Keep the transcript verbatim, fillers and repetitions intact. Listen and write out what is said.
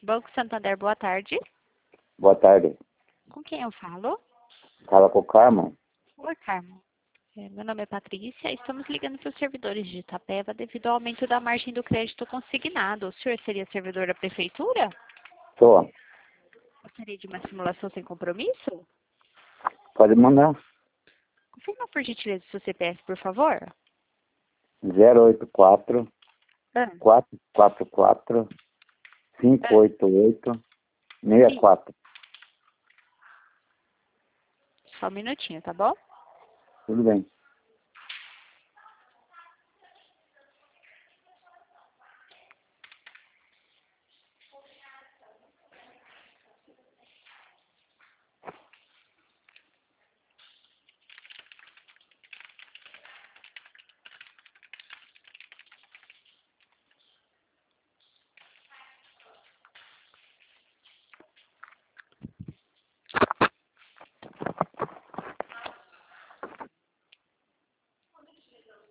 Banco Santander, boa tarde. Boa tarde. Com quem eu falo? Fala com o Carmo. Oi, Carmo. É, meu nome é Patrícia. Estamos ligando para os servidores de Itapeva devido ao aumento da margem do crédito consignado. O senhor seria servidor da prefeitura? Sou. Gostaria de uma simulação sem compromisso? Pode mandar. Confirma por gentileza o seu C P F, por favor. zero oito quatro, Ah, quatro quatro quatro, cinco oito oito, seis quatro. só um minutinho, tá bom? Tudo bem.